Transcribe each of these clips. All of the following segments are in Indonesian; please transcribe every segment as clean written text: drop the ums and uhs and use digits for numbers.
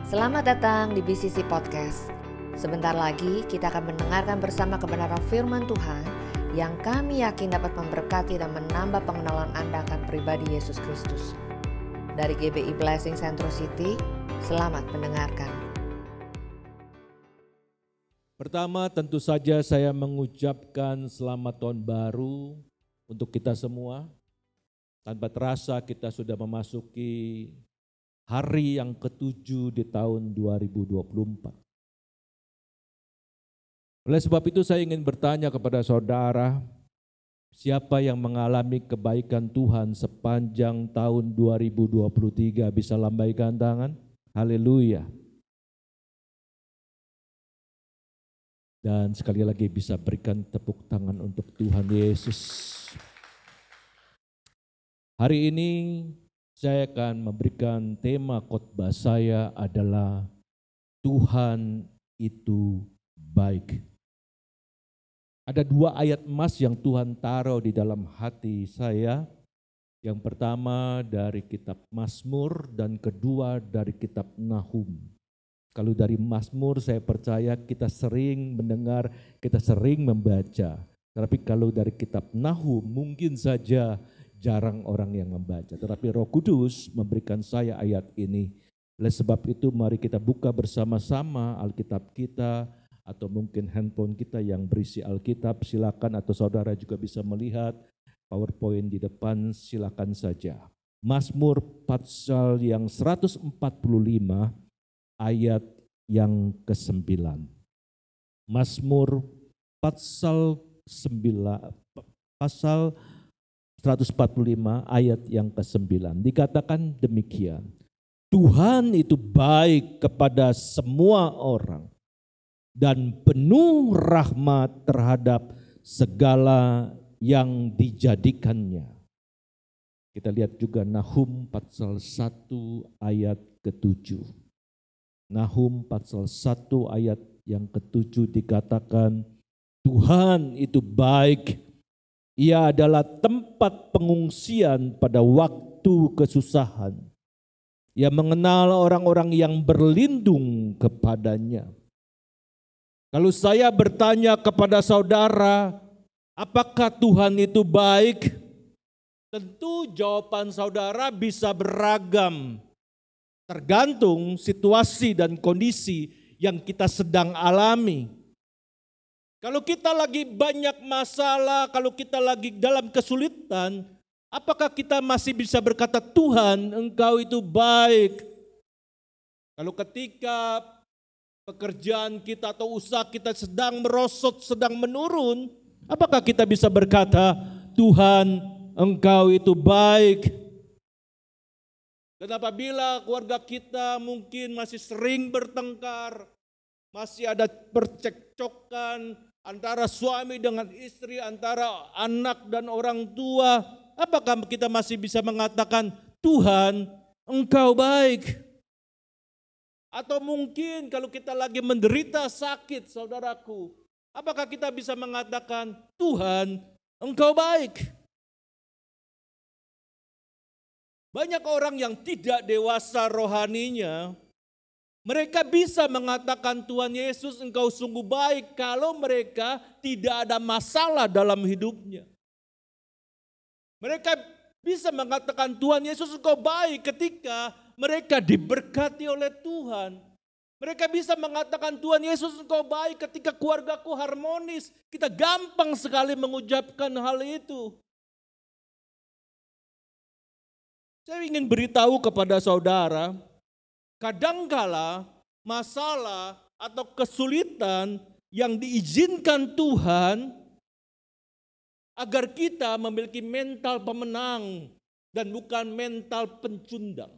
Selamat datang di BCC Podcast. Sebentar lagi kita akan mendengarkan bersama kebenaran firman Tuhan yang kami yakin dapat memberkati dan menambah pengenalan Anda akan pribadi Yesus Kristus. Dari GBI Blessing Central City, selamat mendengarkan. Pertama tentu saja saya mengucapkan selamat tahun baru untuk kita semua. Tanpa terasa kita sudah memasuki hari yang ke-7 di tahun 2024. Oleh sebab itu saya ingin bertanya kepada saudara, siapa yang mengalami kebaikan Tuhan sepanjang tahun 2023 bisa lambaikan tangan? Haleluya. Dan sekali lagi bisa berikan tepuk tangan untuk Tuhan Yesus. Hari ini saya akan memberikan tema khotbah saya adalah Tuhan itu baik. Ada 2 ayat emas yang Tuhan taruh di dalam hati saya. Yang pertama dari kitab Mazmur dan kedua dari kitab Nahum. Kalau dari Mazmur saya percaya kita sering mendengar, kita sering membaca. Tapi kalau dari kitab Nahum mungkin saja jarang orang yang membaca. Tetapi Roh Kudus memberikan saya ayat ini. Oleh sebab itu mari kita buka bersama-sama Alkitab kita atau mungkin handphone kita yang berisi Alkitab. Silakan atau saudara juga bisa melihat PowerPoint di depan, silakan saja. Mazmur pasal yang 145 ayat yang ke-9. Mazmur pasal 145 ayat yang ke-9 dikatakan demikian. Tuhan itu baik kepada semua orang dan penuh rahmat terhadap segala yang dijadikannya. Kita lihat juga Nahum pasal 1 ayat ke-7. Nahum pasal 1 ayat yang ke-7 dikatakan Tuhan itu baik. Ia adalah tempat pengungsian pada waktu kesusahan. Ia mengenal orang-orang yang berlindung kepadanya. Kalau saya bertanya kepada saudara, apakah Tuhan itu baik? Tentu jawaban saudara bisa beragam. Tergantung situasi dan kondisi yang kita sedang alami. Kalau kita lagi banyak masalah, kalau kita lagi dalam kesulitan, apakah kita masih bisa berkata, Tuhan Engkau itu baik? Kalau ketika pekerjaan kita atau usaha kita sedang merosot, sedang menurun, apakah kita bisa berkata, Tuhan Engkau itu baik? Dan apabila keluarga kita mungkin masih sering bertengkar, masih ada percekcokan, antara suami dengan istri, antara anak dan orang tua, apakah kita masih bisa mengatakan, Tuhan, Engkau baik? Atau mungkin kalau kita lagi menderita sakit, saudaraku, apakah kita bisa mengatakan, Tuhan, Engkau baik? Banyak orang yang tidak dewasa rohaninya, mereka bisa mengatakan Tuhan Yesus Engkau sungguh baik kalau mereka tidak ada masalah dalam hidupnya. Mereka bisa mengatakan Tuhan Yesus Engkau baik ketika mereka diberkati oleh Tuhan. Mereka bisa mengatakan Tuhan Yesus Engkau baik ketika keluargaku harmonis. Kita gampang sekali mengucapkan hal itu. Saya ingin beritahu kepada saudara, kadangkala masalah atau kesulitan yang diizinkan Tuhan agar kita memiliki mental pemenang dan bukan mental pencundang.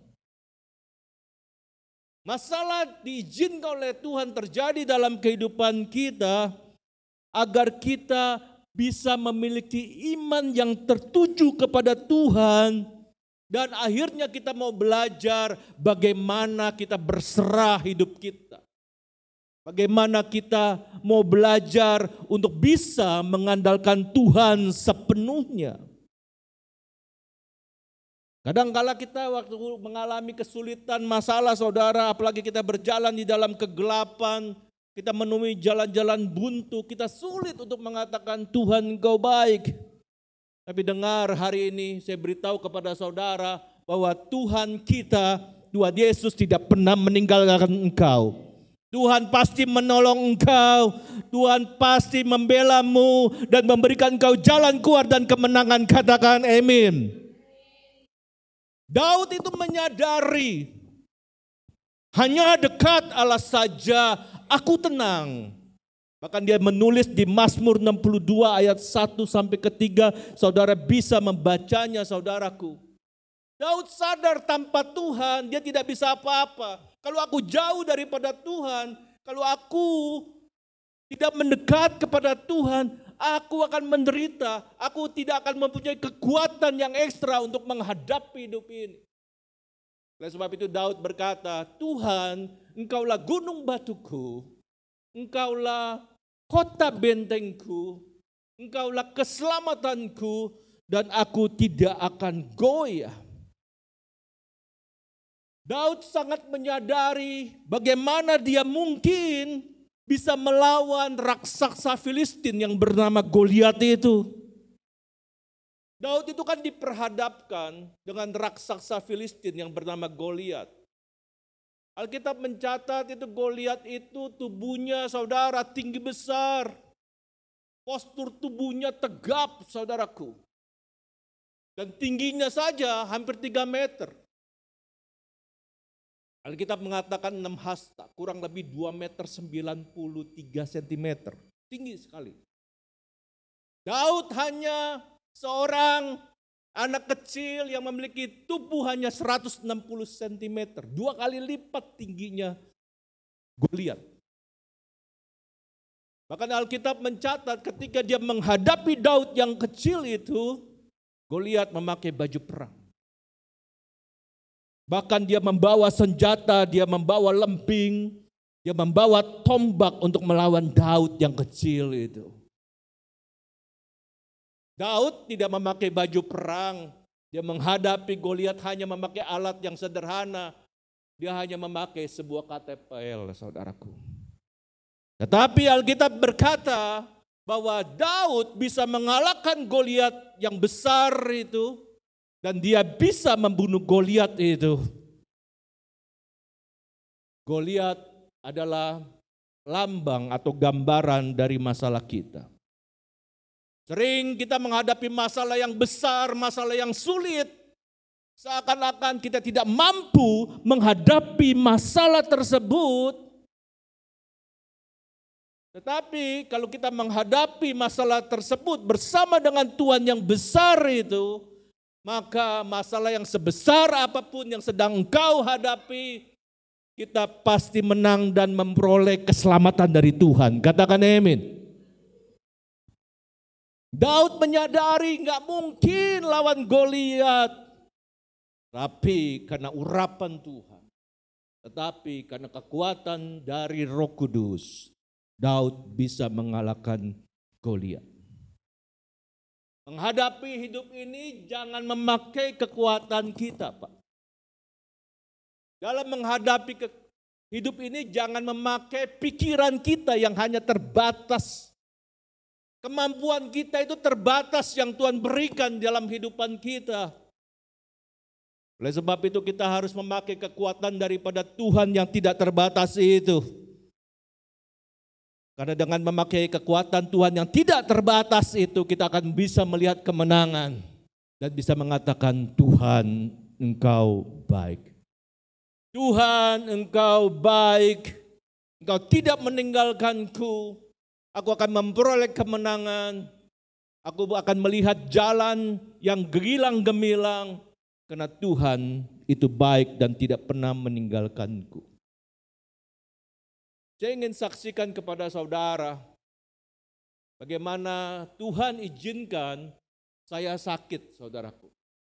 Masalah diizinkan oleh Tuhan terjadi dalam kehidupan kita agar kita bisa memiliki iman yang tertuju kepada Tuhan. Dan akhirnya kita mau belajar bagaimana kita berserah hidup kita. Bagaimana kita mau belajar untuk bisa mengandalkan Tuhan sepenuhnya. Kadangkala kita waktu mengalami kesulitan, masalah saudara, apalagi kita berjalan di dalam kegelapan, kita menemui jalan-jalan buntu, kita sulit untuk mengatakan Tuhan Engkau baik. Tapi dengar hari ini saya beritahu kepada saudara bahwa Tuhan kita, Tuhan Yesus tidak pernah meninggalkan engkau. Tuhan pasti menolong engkau, Tuhan pasti membela-Mu dan memberikan engkau jalan keluar dan kemenangan. Katakan amin. Daud itu menyadari hanya dekat Allah saja aku tenang. Bahkan dia menulis di Mazmur 62 ayat 1 sampai ke 3, saudara bisa membacanya saudaraku. Daud sadar tanpa Tuhan dia tidak bisa apa-apa. Kalau aku jauh daripada Tuhan, kalau aku tidak mendekat kepada Tuhan, aku akan menderita. Aku tidak akan mempunyai kekuatan yang ekstra untuk menghadapi hidup ini. Oleh sebab itu Daud berkata, Tuhan, Engkaulah gunung batuku, Engkaulah kota bentengku, Engkaulah keselamatanku, dan aku tidak akan goyah. Daud sangat menyadari bagaimana dia mungkin bisa melawan raksasa Filistin yang bernama Goliat itu. Daud itu kan diperhadapkan dengan raksasa Filistin yang bernama Goliat. Alkitab mencatat itu Goliat itu tubuhnya saudara tinggi besar. Postur tubuhnya tegap saudaraku. Dan tingginya saja hampir 3 meter. Alkitab mengatakan 6 hasta, kurang lebih 2 meter 93 sentimeter. Tinggi sekali. Daud hanya seorang anak kecil yang memiliki tubuh hanya 160 cm. 2 kali lipat tingginya Goliat. Bahkan Alkitab mencatat ketika dia menghadapi Daud yang kecil itu, Goliat memakai baju perang. Bahkan dia membawa senjata, dia membawa lemping, dia membawa tombak untuk melawan Daud yang kecil itu. Daud tidak memakai baju perang, dia menghadapi Goliat hanya memakai alat yang sederhana. Dia hanya memakai sebuah katepel, saudaraku. Tetapi Alkitab berkata bahwa Daud bisa mengalahkan Goliat yang besar itu. Dan dia bisa membunuh Goliat itu. Goliat adalah lambang atau gambaran dari masalah kita. Sering kita menghadapi masalah yang besar, masalah yang sulit. Seakan-akan kita tidak mampu menghadapi masalah tersebut. Tetapi kalau kita menghadapi masalah tersebut bersama dengan Tuhan yang besar itu, maka masalah yang sebesar apapun yang sedang engkau hadapi, kita pasti menang dan memperoleh keselamatan dari Tuhan. Katakan amin. Daud menyadari nggak mungkin lawan Goliat, tapi karena urapan Tuhan, tetapi karena kekuatan dari Roh Kudus, Daud bisa mengalahkan Goliat. Menghadapi hidup ini jangan memakai kekuatan kita, Pak. Dalam menghadapi hidup ini jangan memakai pikiran kita yang hanya terbatas. Kemampuan kita itu terbatas yang Tuhan berikan dalam kehidupan kita. Oleh sebab itu kita harus memakai kekuatan daripada Tuhan yang tidak terbatas itu. Karena dengan memakai kekuatan Tuhan yang tidak terbatas itu, kita akan bisa melihat kemenangan dan bisa mengatakan Tuhan Engkau baik. Tuhan Engkau baik, Engkau tidak meninggalkanku, aku akan memperoleh kemenangan, aku akan melihat jalan yang gemilang gemilang, karena Tuhan itu baik dan tidak pernah meninggalkanku. Saya ingin saksikan kepada saudara bagaimana Tuhan izinkan saya sakit, saudaraku.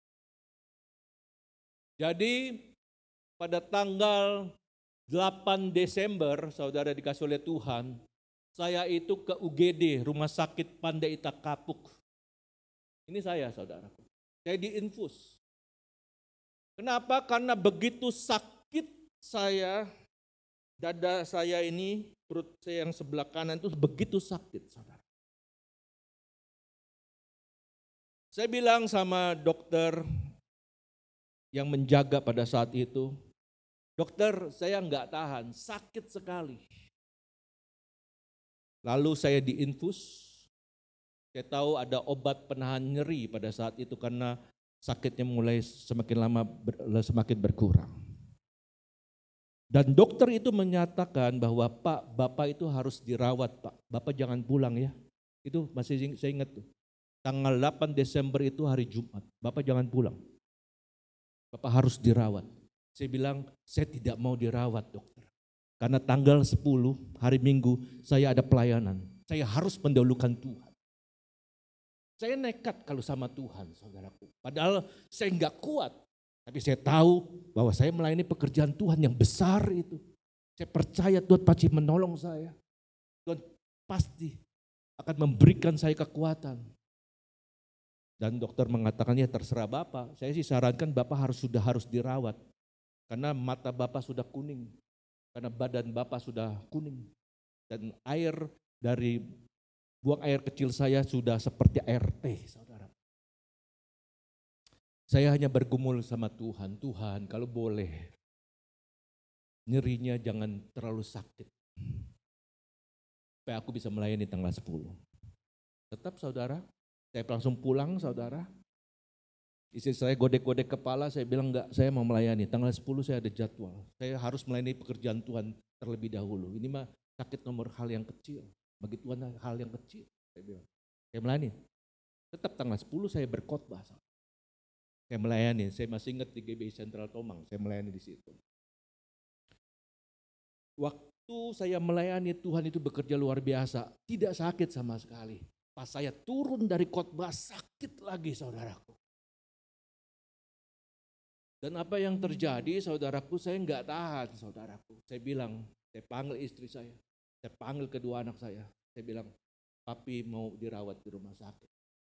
Jadi pada tanggal 8 Desember, saudara dikasih oleh Tuhan, saya itu ke UGD, Rumah Sakit Pandaita Kapuk. Ini saya, saudaraku. Saya diinfus. Kenapa? Karena begitu sakit saya, dada saya ini, perut saya yang sebelah kanan itu begitu sakit, saudara. Saya bilang sama dokter yang menjaga pada saat itu, dokter, saya nggak tahan, sakit sekali. Lalu saya diinfus, saya tahu ada obat penahan nyeri pada saat itu karena sakitnya mulai semakin lama semakin berkurang. Dan dokter itu menyatakan bahwa Pak, Bapak itu harus dirawat Pak, Bapak jangan pulang ya. Itu masih saya ingat tuh. Tanggal 8 Desember itu hari Jumat, Bapak jangan pulang. Bapak harus dirawat. Saya bilang, saya tidak mau dirawat dokter. Karena tanggal 10 hari Minggu saya ada pelayanan. Saya harus mendahulukan Tuhan. Saya nekat kalau sama Tuhan, saudaraku. Padahal saya enggak kuat. Tapi saya tahu bahwa saya melayani pekerjaan Tuhan yang besar itu. Saya percaya Tuhan pasti menolong saya. Tuhan pasti akan memberikan saya kekuatan. Dan dokter mengatakan, ya terserah Bapak. Saya sih sarankan Bapak harus dirawat. Karena mata Bapak sudah kuning. Karena badan Bapak sudah kuning. Dan air dari buang air kecil saya sudah seperti air teh, saudara. Saya hanya bergumul sama Tuhan. Tuhan kalau boleh, nyerinya jangan terlalu sakit. Supaya aku bisa melayani tanggal 10. Tetap saudara, saya langsung pulang saudara. Istri saya godek-godek kepala, saya bilang enggak, saya mau melayani. Tanggal 10 saya ada jadwal. Saya harus melayani pekerjaan Tuhan terlebih dahulu. Ini mah sakit nomor hal yang kecil. Bagi Tuhan hal yang kecil. Saya bilang, saya melayani. Tetap tanggal 10 saya berkhotbah. Saya melayani, saya masih ingat di GBI Sentral Tomang, saya melayani di situ. Waktu saya melayani Tuhan itu bekerja luar biasa. Tidak sakit sama sekali. Pas saya turun dari khotbah sakit lagi saudaraku. Dan apa yang terjadi saudaraku, saya enggak tahan saudaraku. Saya bilang, saya panggil istri saya panggil kedua anak saya bilang, papi mau dirawat di rumah sakit.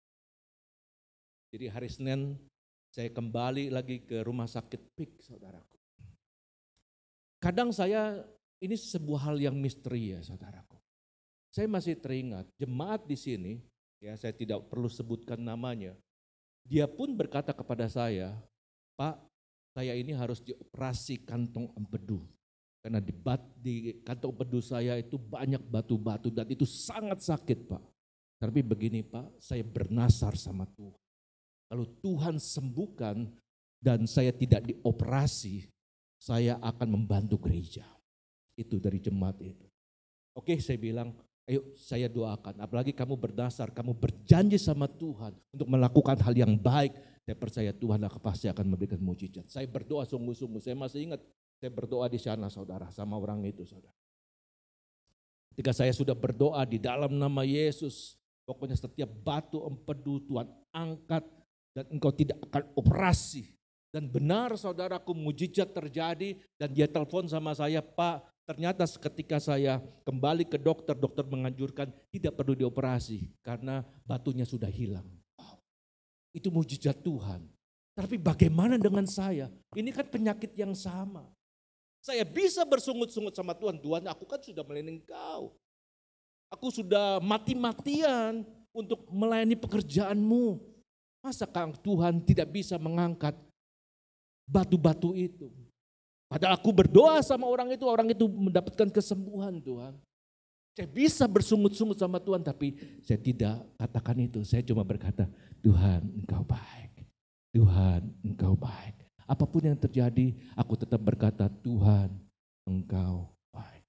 Jadi hari Senin saya kembali lagi ke rumah sakit PIK saudaraku. Kadang ini sebuah hal yang misteri ya saudaraku. Saya masih teringat jemaat di sini, ya saya tidak perlu sebutkan namanya. Dia pun berkata kepada saya, Pak, saya ini harus dioperasi kantong empedu. Karena di kantong empedu saya itu banyak batu-batu dan itu sangat sakit Pak. Tapi begini Pak, saya bernasar sama Tuhan. Kalau Tuhan sembuhkan dan saya tidak dioperasi, saya akan membantu gereja. Itu dari jemaat itu. Oke, saya bilang, ayo saya doakan. Apalagi kamu berdasar, kamu berjanji sama Tuhan untuk melakukan hal yang baik. Saya percaya Tuhan pasti akan memberikan mujizat. Saya berdoa sungguh-sungguh. Saya masih ingat, saya berdoa di sana saudara, sama orang itu saudara. Ketika saya sudah berdoa di dalam nama Yesus, pokoknya setiap batu empedu Tuhan angkat dan engkau tidak akan operasi. Dan benar saudaraku, mujizat terjadi dan dia telepon sama saya, Pak, ternyata ketika saya kembali ke dokter menganjurkan tidak perlu dioperasi karena batunya sudah hilang. Wow, itu mujizat Tuhan. Tapi bagaimana dengan saya? Ini kan penyakit yang sama. Saya bisa bersungut-sungut sama Tuhan, Tuhan aku kan sudah melayani Engkau. Aku sudah mati-matian untuk melayani pekerjaan-Mu. Masa Tuhan tidak bisa mengangkat batu-batu itu? Padahal aku berdoa sama orang itu mendapatkan kesembuhan Tuhan. Saya bisa bersungut-sungut sama Tuhan, tapi saya tidak katakan itu. Saya cuma berkata, Tuhan Engkau baik. Tuhan Engkau baik. Apapun yang terjadi, aku tetap berkata, Tuhan Engkau baik.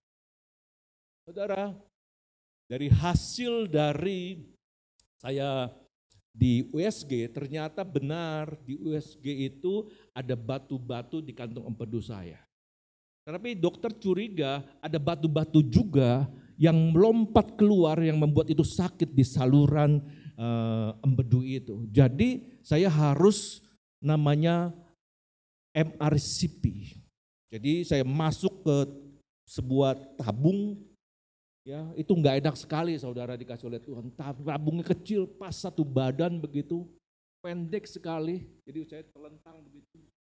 Saudara, dari hasil dari saya di USG, ternyata benar di USG itu ada batu-batu di kantong empedu saya. Tapi dokter curiga ada batu-batu juga yang melompat keluar yang membuat itu sakit di saluran empedu itu. Jadi saya harus namanya MRCP. Jadi saya masuk ke sebuah tabung. Ya, itu enggak enak sekali saudara dikasih oleh Tuhan. Tabungnya kecil, pas satu badan begitu, pendek sekali. Jadi saya terlentang begitu,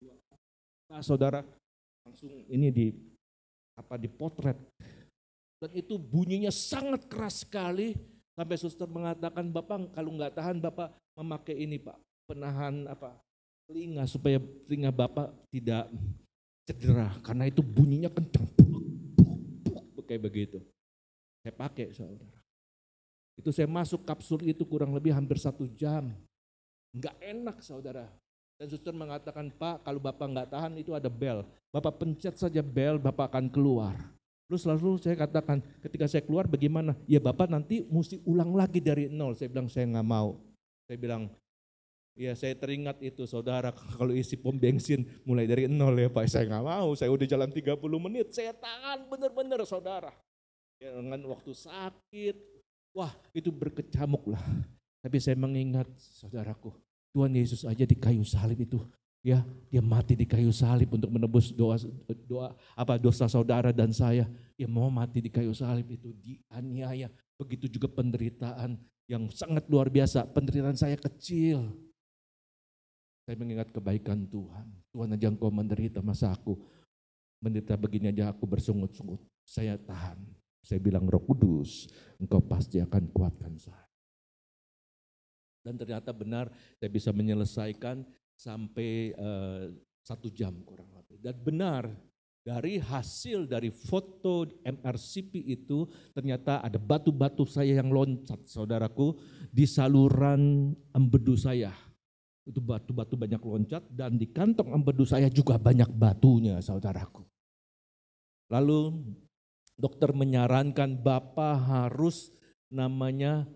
Nah, saudara, langsung ini dipotret. Dan itu bunyinya sangat keras sekali, sampai suster mengatakan, Bapak kalau nggak tahan Bapak memakai ini Pak, penahan telinga supaya telinga Bapak tidak cedera, karena itu bunyinya kencang, kayak begitu. Saya pakai, saudara. Itu saya masuk kapsul itu kurang lebih hampir 1 jam. Nggak enak, saudara. Dan suster mengatakan, Pak, kalau Bapak nggak tahan itu ada bel. Bapak pencet saja bel, Bapak akan keluar. Terus lalu saya katakan, ketika saya keluar bagaimana? Ya Bapak nanti mesti ulang lagi dari nol. Saya bilang, saya nggak mau. Saya bilang, ya saya teringat itu saudara, kalau isi pom bensin mulai dari nol ya Pak, saya nggak mau, saya udah jalan 30 menit, saya tahan bener-bener saudara. Ya, dengan waktu sakit, wah itu berkecamuk lah. Tapi saya mengingat saudaraku, Tuhan Yesus aja di kayu salib itu, ya dia mati di kayu salib untuk menebus dosa saudara dan saya. Dia mau mati di kayu salib itu, dianiaya. Begitu juga penderitaan yang sangat luar biasa, penderitaan saya kecil. Saya mengingat kebaikan Tuhan. Tuhan aja engkau menderita, masa aku menderita begini aja aku bersungut-sungut. Saya tahan. Saya bilang, Roh Kudus, engkau pasti akan kuatkan saya. Dan ternyata benar, saya bisa menyelesaikan sampai 1 jam kurang lebih. Dan benar, dari hasil dari foto MRCP itu, ternyata ada batu-batu saya yang loncat, saudaraku, di saluran empedu saya. Itu batu-batu banyak loncat, dan di kantong empedu saya juga banyak batunya, saudaraku. Lalu dokter menyarankan Bapak harus namanya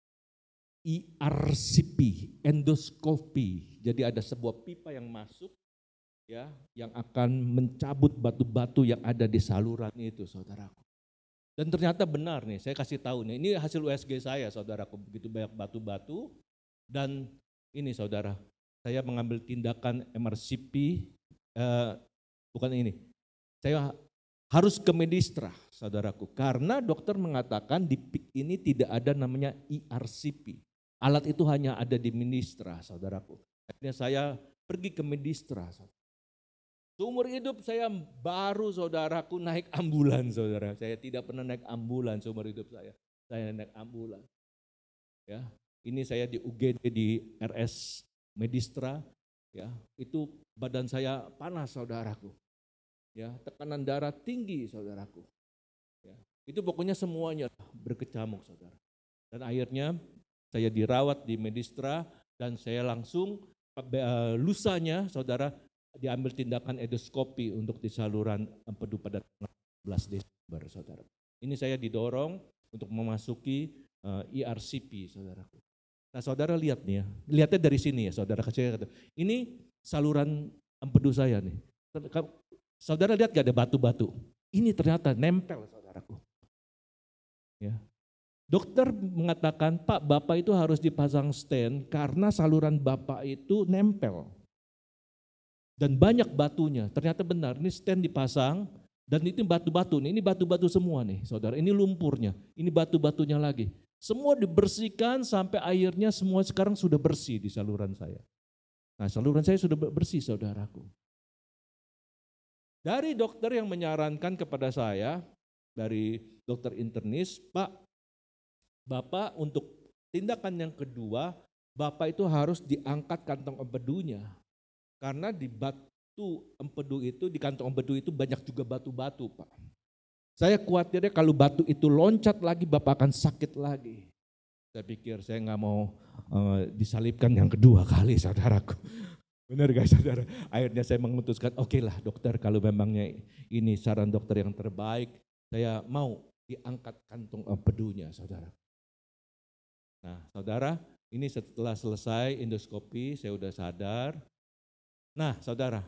ERCP, endoskopi. Jadi ada sebuah pipa yang masuk, ya, yang akan mencabut batu-batu yang ada di saluran itu, saudaraku. Dan ternyata benar nih, saya kasih tahu nih, ini hasil USG saya, saudaraku, begitu banyak batu-batu. Dan ini saudara, saya mengambil tindakan MRCP, bukan ini, saya harus ke Medistra, saudaraku, karena dokter mengatakan di PIK ini tidak ada namanya ERCP. Alat itu hanya ada di Medistra, saudaraku. Akhirnya saya pergi ke Medistra. Seumur hidup saya baru, saudaraku, naik ambulan, saudara. Saya tidak pernah naik ambulan seumur hidup saya. Saya naik ambulan. Ya, ini saya di UGD di RS Medistra, ya, itu badan saya panas, saudaraku. Ya, tekanan darah tinggi, saudaraku. Ya, itu pokoknya semuanya berkecamuk, saudara. Dan akhirnya saya dirawat di Medistra dan saya langsung lusanya, saudara, diambil tindakan endoskopi untuk di saluran empedu pada tanggal 11 Desember, saudara. Ini saya didorong untuk memasuki ERCP, saudaraku. Nah, saudara lihat nih ya, lihatnya dari sini ya, saudara. Ini saluran empedu saya nih. Saudara lihat gak ada batu-batu? Ini ternyata nempel, saudaraku. Ya. Dokter mengatakan, Pak, Bapak itu harus dipasang stent karena saluran Bapak itu nempel. Dan banyak batunya. Ternyata benar, ini stent dipasang dan itu batu-batu. Ini batu-batu semua nih, saudara. Ini lumpurnya, ini batu-batunya lagi. Semua dibersihkan sampai airnya semua sekarang sudah bersih di saluran saya. Nah, saluran saya sudah bersih, saudaraku. Dari dokter yang menyarankan kepada saya, dari dokter internis, Pak, Bapak untuk tindakan yang kedua, Bapak itu harus diangkat kantong empedunya. Karena di batu empedu itu, di kantong empedu itu banyak juga batu-batu, Pak. Saya khawatirnya kalau batu itu loncat lagi, Bapak akan sakit lagi. Saya pikir saya nggak mau disalibkan yang kedua kali, saudaraku. Benar guys, saudara? Akhirnya saya memutuskan, oke lah dokter, kalau memangnya ini saran dokter yang terbaik, saya mau diangkat kantong empedunya, saudara. Nah, saudara, ini setelah selesai endoskopi, saya udah sadar. Nah, saudara,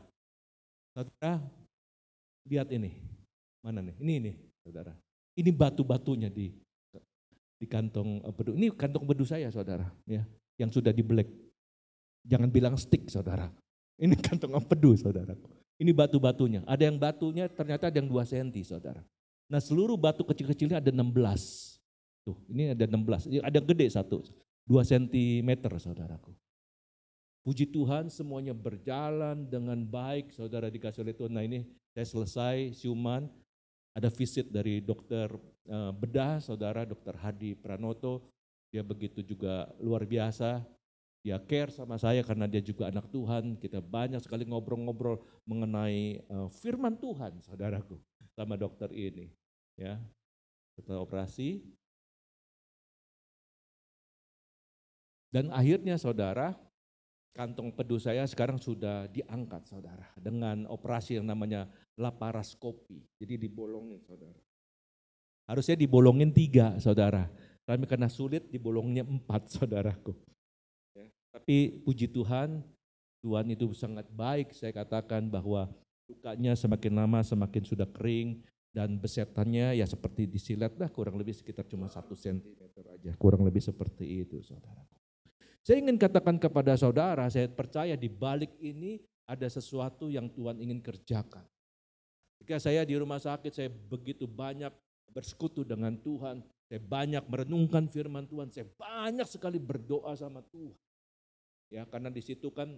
lihat ini, mana nih? Ini, saudara. Ini batu-batunya di kantong empedu. Ini kantong empedu saya, saudara, ya, yang sudah dibelek. Jangan bilang stick, saudara. Ini kantong empedu, saudara. Ini batu-batunya. Ada yang batunya ternyata ada yang 2 cm, saudara. Nah, seluruh batu kecil-kecilnya ada 16. Tuh, ini ada 16. Ada yang gede satu, 2 cm, saudaraku. Puji Tuhan semuanya berjalan dengan baik, saudara dikasih oleh Tuhan. Nah ini saya selesai siuman, ada visit dari dokter bedah, saudara, Dokter Hadi Pranoto. Dia begitu juga luar biasa, dia care sama saya karena dia juga anak Tuhan. Kita banyak sekali ngobrol-ngobrol mengenai firman Tuhan, saudaraku, sama dokter ini. Ya, setelah operasi. Dan akhirnya saudara, kantong pedu saya sekarang sudah diangkat saudara, dengan operasi yang namanya laparoskopi. Jadi dibolongin saudara. Harusnya dibolongin 3 saudara, tapi karena sulit dibolongnya 4 saudaraku. Ya. Tapi puji Tuhan, Tuhan itu sangat baik. Saya katakan bahwa lukanya semakin lama semakin sudah kering, dan besetannya ya seperti disilet dah, kurang lebih sekitar cuma 1 cm aja, kurang lebih seperti itu saudara. Saya ingin katakan kepada saudara, saya percaya di balik ini ada sesuatu yang Tuhan ingin kerjakan. Ketika saya di rumah sakit, saya begitu banyak bersekutu dengan Tuhan, saya banyak merenungkan firman Tuhan, saya banyak sekali berdoa sama Tuhan. Ya, karena di situ kan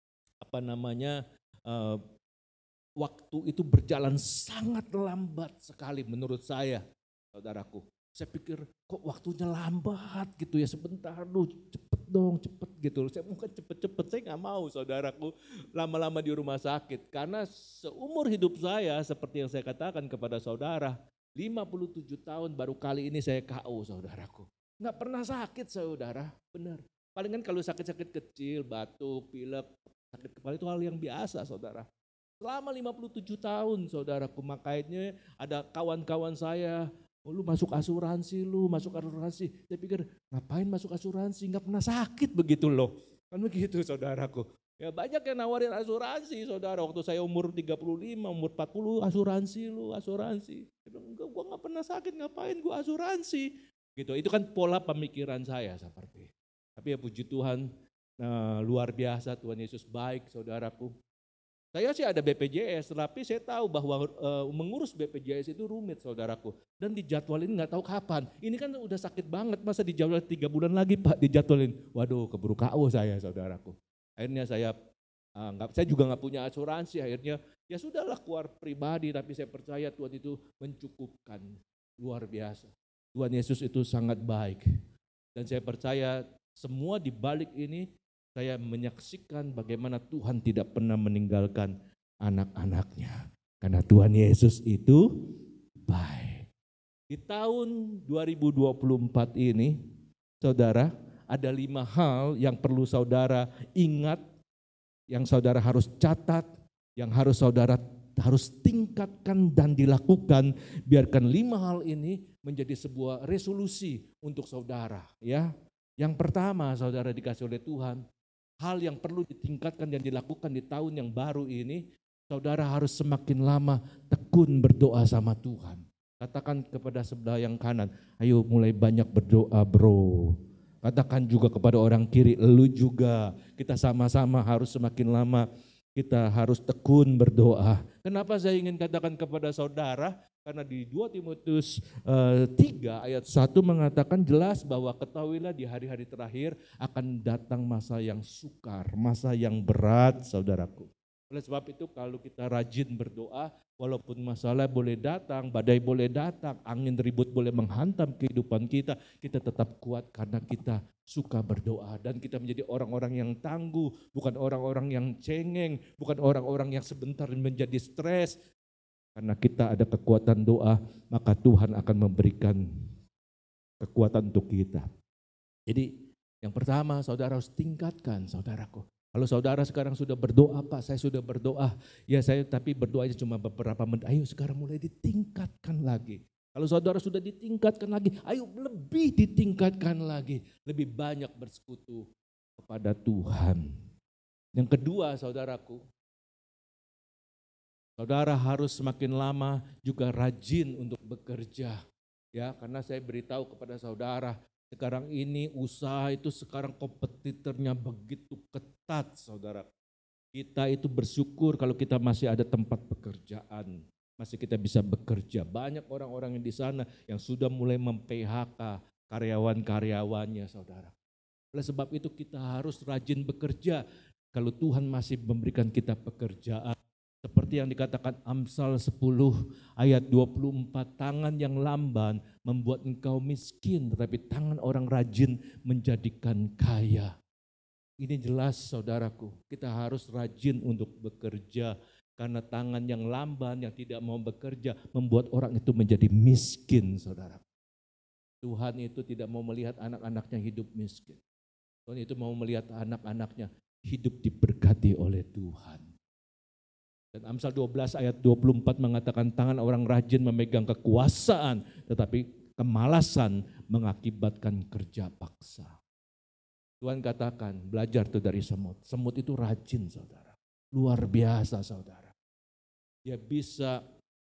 waktu itu berjalan sangat lambat sekali menurut saya, saudaraku. Saya pikir kok waktunya lambat gitu ya, sebentar lu cepet dong, cepet gitu. Saya bukan cepet-cepet, saya gak mau saudaraku lama-lama di rumah sakit. Karena seumur hidup saya seperti yang saya katakan kepada saudara, 57 tahun baru kali ini saya KO saudaraku. Gak pernah sakit saudara, benar. Palingan kalau sakit-sakit kecil, batuk, pilek, sakit kepala itu hal yang biasa saudara. Selama 57 tahun saudaraku, makanya ada kawan-kawan saya, lu masuk asuransi, Saya pikir ngapain masuk asuransi, nggak pernah sakit begitu loh. Kan begitu saudaraku. Ya banyak yang nawarin asuransi saudara, waktu saya umur 35, umur 40 asuransi. Saya bilang enggak, gua nggak pernah sakit, ngapain gua asuransi. Gitu, itu kan pola pemikiran saya seperti. Tapi ya puji Tuhan, luar biasa, Tuhan Yesus baik saudaraku. Saya sih ada BPJS, tapi saya tahu bahwa mengurus BPJS itu rumit saudaraku. Dan dijadwalin nggak tahu kapan. Ini kan udah sakit banget, masa dijadwalin 3 bulan lagi Pak dijadwalin. Waduh keburu KO saya saudaraku. Akhirnya saya juga nggak punya asuransi, akhirnya ya sudahlah keluar pribadi, tapi saya percaya Tuhan itu mencukupkan, luar biasa. Tuhan Yesus itu sangat baik. Dan saya percaya semua di balik ini, saya menyaksikan bagaimana Tuhan tidak pernah meninggalkan anak-anaknya. Karena Tuhan Yesus itu baik. Di tahun 2024 ini, saudara, ada 5 hal yang perlu saudara ingat, yang saudara harus catat, yang harus saudara harus tingkatkan dan dilakukan. Biarkan 5 hal ini menjadi sebuah resolusi untuk saudara. Ya, yang pertama saudara dikasih oleh Tuhan, hal yang perlu ditingkatkan dan dilakukan di tahun yang baru ini, saudara harus semakin lama tekun berdoa sama Tuhan. Katakan kepada sebelah yang kanan, ayo mulai banyak berdoa bro. Katakan juga kepada orang kiri, lu juga. Kita sama-sama harus semakin lama, kita harus tekun berdoa. Kenapa saya ingin katakan kepada saudara? Karena di 2 Timotius 3 ayat 1 mengatakan jelas bahwa ketahuilah di hari-hari terakhir akan datang masa yang sukar, masa yang berat saudaraku. Oleh sebab itu kalau kita rajin berdoa, walaupun masalah boleh datang, badai boleh datang, angin ribut boleh menghantam kehidupan kita, kita tetap kuat karena kita suka berdoa. Dan kita menjadi orang-orang yang tangguh, bukan orang-orang yang cengeng, bukan orang-orang yang sebentar menjadi stres. Karena kita ada kekuatan doa, maka Tuhan akan memberikan kekuatan untuk kita. Jadi yang pertama saudara harus tingkatkan saudaraku. Kalau saudara sekarang sudah berdoa, Pak saya sudah berdoa, ya saya tapi berdoanya cuma beberapa menit, ayo sekarang mulai ditingkatkan lagi. Kalau saudara sudah ditingkatkan lagi, ayo lebih ditingkatkan lagi, lebih banyak bersekutu kepada Tuhan. Yang kedua saudaraku, saudara harus semakin lama juga rajin untuk bekerja. Ya, karena saya beritahu kepada saudara, sekarang ini usaha itu sekarang kompetitornya begitu ketat saudara. Kita itu bersyukur kalau kita masih ada tempat pekerjaan, masih kita bisa bekerja. Banyak orang-orang yang di sana yang sudah mulai mem-PHK karyawan-karyawannya saudara. Oleh sebab itu kita harus rajin bekerja. Kalau Tuhan masih memberikan kita pekerjaan, seperti yang dikatakan Amsal 10 ayat 24, tangan yang lamban membuat engkau miskin, tetapi tangan orang rajin menjadikan kaya. Ini jelas saudaraku, kita harus rajin untuk bekerja, karena tangan yang lamban, yang tidak mau bekerja, membuat orang itu menjadi miskin, saudara. Tuhan itu tidak mau melihat anak-anaknya hidup miskin. Tuhan itu mau melihat anak-anaknya hidup diberkati oleh Tuhan. Dan Amsal 12 ayat 24 mengatakan tangan orang rajin memegang kekuasaan, tetapi kemalasan mengakibatkan kerja paksa. Tuhan katakan, belajar tuh dari semut. Semut itu rajin, saudara. Luar biasa, saudara. Dia bisa,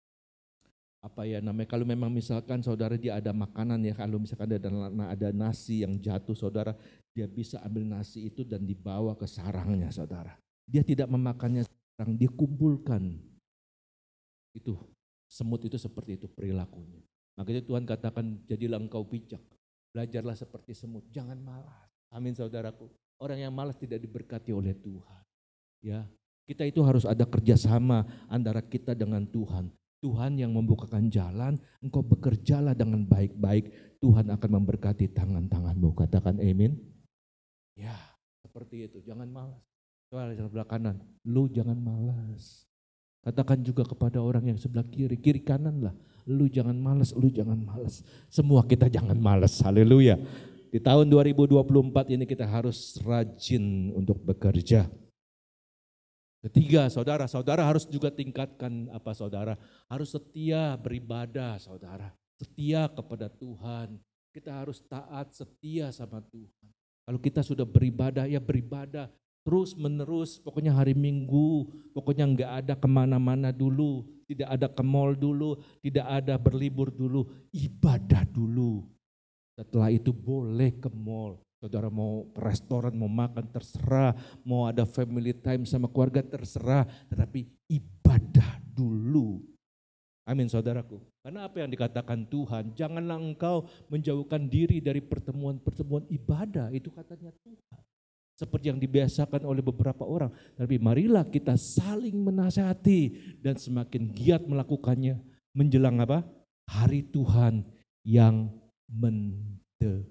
kalau memang misalkan saudara dia ada makanan ya, kalau misalkan ada nasi yang jatuh, saudara, dia bisa ambil nasi itu dan dibawa ke sarangnya, saudara. Dia tidak memakannya sekarang, dia kumpulkan. Itu, semut itu seperti itu perilakunya. Makanya Tuhan katakan, jadilah engkau bijak. Belajarlah seperti semut, jangan malas. Amin, saudaraku. Orang yang malas tidak diberkati oleh Tuhan. Ya, kita itu harus ada kerjasama antara kita dengan Tuhan. Tuhan yang membukakan jalan, engkau bekerjalah dengan baik-baik. Tuhan akan memberkati tangan-tanganmu. Katakan amin. Ya, seperti itu. Jangan malas. Soal sebelah kanan, lu jangan malas. Katakan juga kepada orang yang sebelah kiri, kiri kanan lah. Lu jangan malas, lu jangan malas. Semua kita jangan malas. Haleluya. Di tahun 2024 ini kita harus rajin untuk bekerja. Ketiga, saudara harus juga tingkatkan saudara? Harus setia beribadah, saudara. Setia kepada Tuhan. Kita harus taat, setia sama Tuhan. Kalau kita sudah beribadah, ya beribadah terus menerus. Pokoknya hari Minggu, pokoknya enggak ada kemana-mana dulu. Tidak ada ke mall dulu, tidak ada berlibur dulu. Ibadah dulu. Setelah itu boleh ke mall. Saudara mau ke restoran, mau makan terserah, mau ada family time sama keluarga terserah, tetapi ibadah dulu. Amin, saudaraku. Karena apa yang dikatakan Tuhan, janganlah engkau menjauhkan diri dari pertemuan-pertemuan ibadah, itu katanya Tuhan. Seperti yang dibiasakan oleh beberapa orang, tapi marilah kita saling menasihati dan semakin giat melakukannya menjelang hari Tuhan yang mendekat.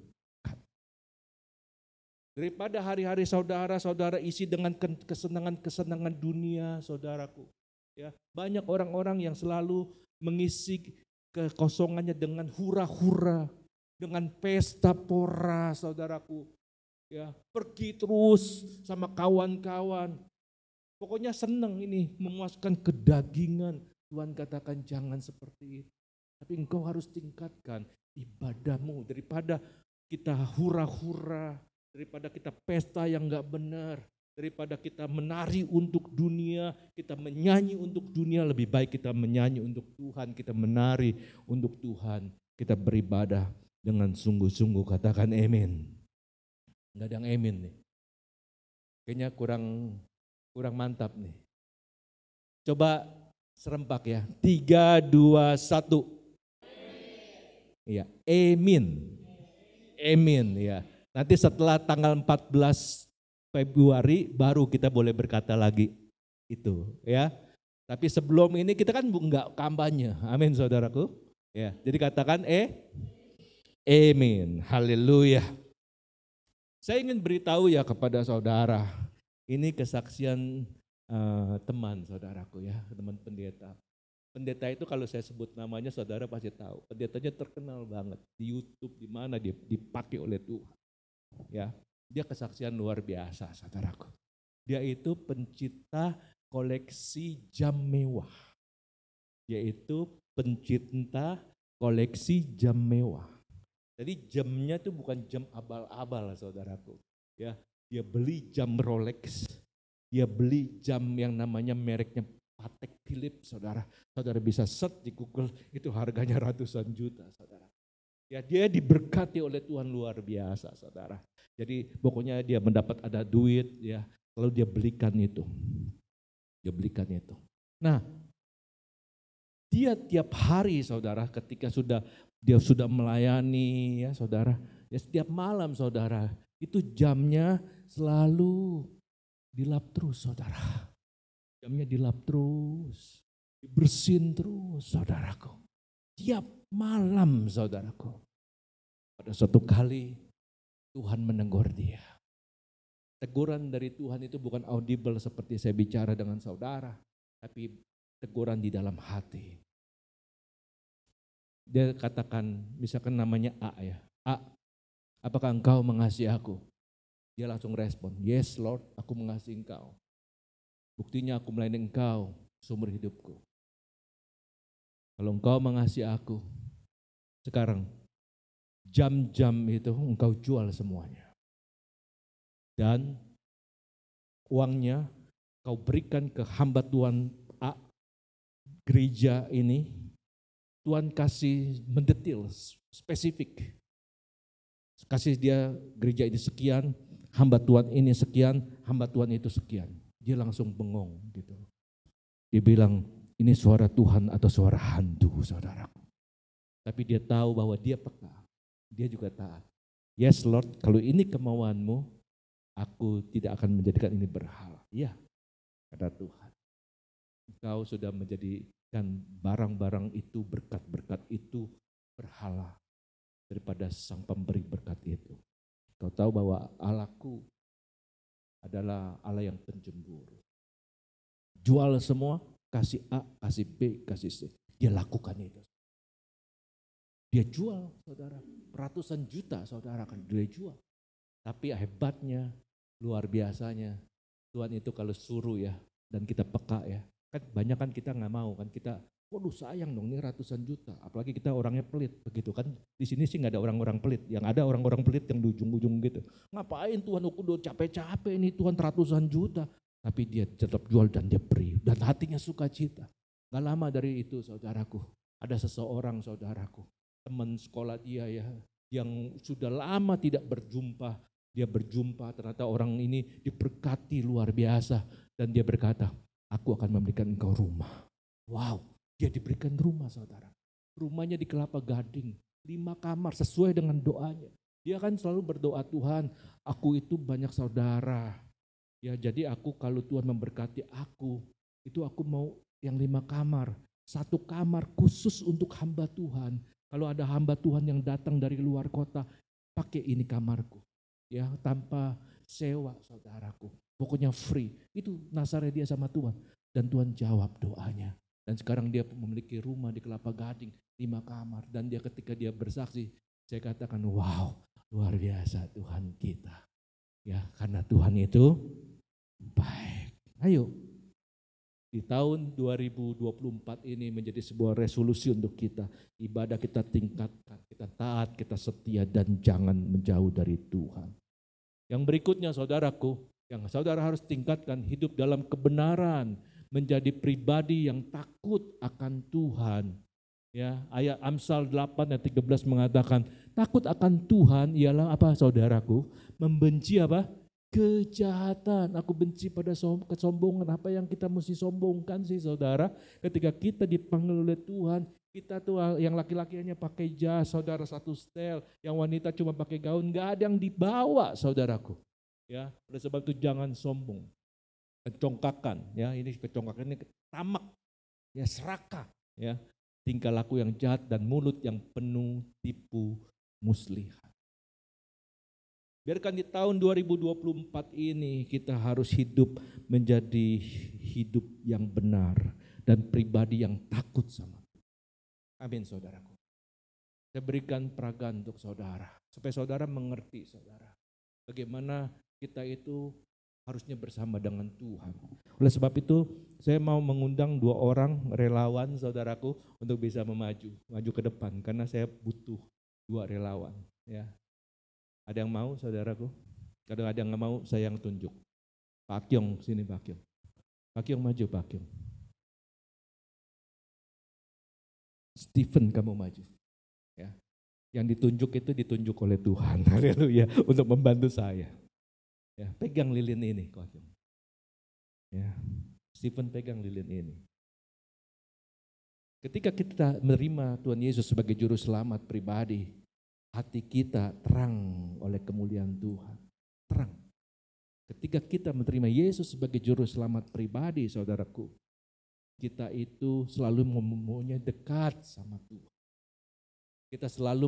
Daripada hari-hari saudara isi dengan kesenangan-kesenangan dunia, saudaraku. Ya, banyak orang-orang yang selalu mengisi kekosongannya dengan hura-hura, dengan pesta pora, saudaraku. Ya, pergi terus sama kawan-kawan. Pokoknya senang ini, memuaskan kedagingan. Tuhan katakan jangan seperti itu. Tapi engkau harus tingkatkan ibadahmu daripada kita hura-hura. Daripada kita pesta yang enggak benar, daripada kita menari untuk dunia, kita menyanyi untuk dunia, lebih baik kita menyanyi untuk Tuhan, kita menari untuk Tuhan, kita beribadah dengan sungguh-sungguh. Katakan amin. Enggak ada yang amin nih. Kayaknya kurang mantap nih. Coba serempak ya. 3, 2, 1. Iya, amin. Amin ya. Nanti setelah tanggal 14 Februari baru kita boleh berkata lagi itu ya. Tapi sebelum ini kita kan enggak kampanye. Amin, saudaraku. Ya, jadi katakan amin. Haleluya. Saya ingin beritahu ya kepada saudara. Ini kesaksian teman saudaraku ya, teman pendeta. Pendeta itu kalau saya sebut namanya saudara pasti tahu. Pendetanya terkenal banget di YouTube, di mana dia dipakai oleh Tuhan. Ya, dia kesaksian luar biasa, saudaraku. Dia itu pencipta koleksi jam mewah. Yaitu pencinta koleksi jam mewah. Jadi jamnya itu bukan jam abal-abal, saudaraku. Ya, dia beli jam Rolex. Dia beli jam yang namanya mereknya Patek Philippe, saudara. Saudara bisa search di Google, itu harganya ratusan juta, saudara. Ya, dia diberkati oleh Tuhan luar biasa, saudara. Jadi pokoknya dia mendapat ada duit, ya, lalu dia belikan itu. Dia belikan itu. Nah, dia tiap hari, saudara, ketika dia sudah melayani, ya, saudara, ya setiap malam, saudara, itu jamnya selalu Dilap terus saudara. Jamnya dilap terus. Dibersihin terus saudaraku. Tiap malam saudaraku. Pada suatu kali Tuhan menegur dia. Teguran dari Tuhan itu bukan audible seperti saya bicara dengan saudara. Tapi teguran di dalam hati. Dia katakan, misalkan namanya A ya. A, apakah engkau mengasihi aku? Dia langsung respon, yes Lord, aku mengasihi engkau. Buktinya aku melayani engkau, sumber hidupku. Kalau engkau mengasihi aku, sekarang jam-jam itu engkau jual semuanya. Dan uangnya kau berikan ke hamba Tuhan A, gereja ini. Tuhan kasih mendetil, spesifik. Kasih dia gereja ini sekian, hamba Tuhan ini sekian, hamba Tuhan itu sekian. Dia langsung bengong gitu. Dia bilang, ini suara Tuhan atau suara hantu saudaraku. Tapi dia tahu bahwa dia peka, dia juga taat. Yes Lord, kalau ini kemauanmu, aku tidak akan menjadikan ini berhala. Iya, kata Tuhan. Engkau sudah menjadikan barang-barang itu, berkat-berkat itu berhala daripada sang pemberi berkat itu. Kau tahu bahwa Allahku adalah Allah yang penjemburu. Jual semua, kasih A, kasih B, kasih C. Dia lakukan itu. Dia jual, saudara. Ratusan juta, saudara, kan dia jual. Tapi hebatnya, luar biasanya, Tuhan itu kalau suruh ya, dan kita peka ya. Kan banyak kan kita nggak mau, kan kita, waduh sayang dong, ini ratusan juta. Apalagi kita orangnya pelit, begitu kan. Di sini sih nggak ada orang-orang pelit. Yang ada orang-orang pelit yang di ujung-ujung gitu. Ngapain Tuhan, aku udah capek-capek ini Tuhan ratusan juta. Tapi dia tetap jual dan dia beri. Dan hatinya sukacita. Gak lama dari itu saudaraku, ada seseorang saudaraku, teman sekolah dia ya, yang sudah lama tidak berjumpa. Dia berjumpa, ternyata orang ini diberkati luar biasa. Dan dia berkata, aku akan memberikan engkau rumah. Wow, dia diberikan rumah saudara. Rumahnya di Kelapa Gading, 5 kamar sesuai dengan doanya. Dia kan selalu berdoa, Tuhan aku itu banyak saudara. Ya jadi aku kalau Tuhan memberkati aku, itu aku mau yang 5 kamar. 1 kamar khusus untuk hamba Tuhan. Kalau ada hamba Tuhan yang datang dari luar kota, pakai ini kamarku. Ya tanpa sewa saudaraku. Pokoknya free. Itu nasarnya dia sama Tuhan. Dan Tuhan jawab doanya. Dan sekarang dia memiliki rumah di Kelapa Gading, 5 kamar. Dan dia ketika dia bersaksi, saya katakan wow, luar biasa Tuhan kita. Ya karena Tuhan itu baik. Ayo. Di tahun 2024 ini menjadi sebuah resolusi untuk kita. Ibadah kita tingkatkan, kita taat, kita setia dan jangan menjauh dari Tuhan. Yang berikutnya saudaraku, yang saudara harus tingkatkan hidup dalam kebenaran, menjadi pribadi yang takut akan Tuhan. Ya, ayat Amsal 8 ayat 13 mengatakan, takut akan Tuhan ialah apa saudaraku? Membenci apa? Kejahatan. Aku benci pada kesombongan. Apa yang kita mesti sombongkan sih saudara? Ketika kita dipanggil oleh Tuhan, kita tuh yang laki-laki hanya pakai jas, saudara 1 setel, yang wanita cuma pakai gaun, gak ada yang dibawa saudaraku. Ya, oleh sebab itu jangan sombong. Kecongkakan, ya ini kecongkakan ini tamak, ya serakah, ya tingkah laku yang jahat dan mulut yang penuh tipu muslihat. Biarkan di tahun 2024 ini kita harus hidup menjadi hidup yang benar dan pribadi yang takut sama Tuhan. Amin saudaraku. Saya berikan peragaan untuk saudara, supaya saudara mengerti saudara, bagaimana kita itu harusnya bersama dengan Tuhan. Oleh sebab itu saya mau mengundang 2 orang relawan saudaraku untuk bisa maju ke depan, karena saya butuh 2 relawan. Ya. Ada yang mau saudaraku? Kalau ada yang nggak mau saya yang tunjuk. Pak Kyong, sini Pak Kyong. Pak Kyong maju Pak Kyong. Stephen kamu maju. Ya. Yang ditunjuk itu ditunjuk oleh Tuhan. Haleluya, untuk membantu saya. Ya, pegang lilin ini Pak Kyong. Ya. Stephen pegang lilin ini. Ketika kita menerima Tuhan Yesus sebagai juru selamat pribadi, hati kita terang oleh kemuliaan Tuhan. Terang. Ketika kita menerima Yesus sebagai juru selamat pribadi, saudaraku, kita itu selalu mempunyai dekat sama Tuhan. Kita selalu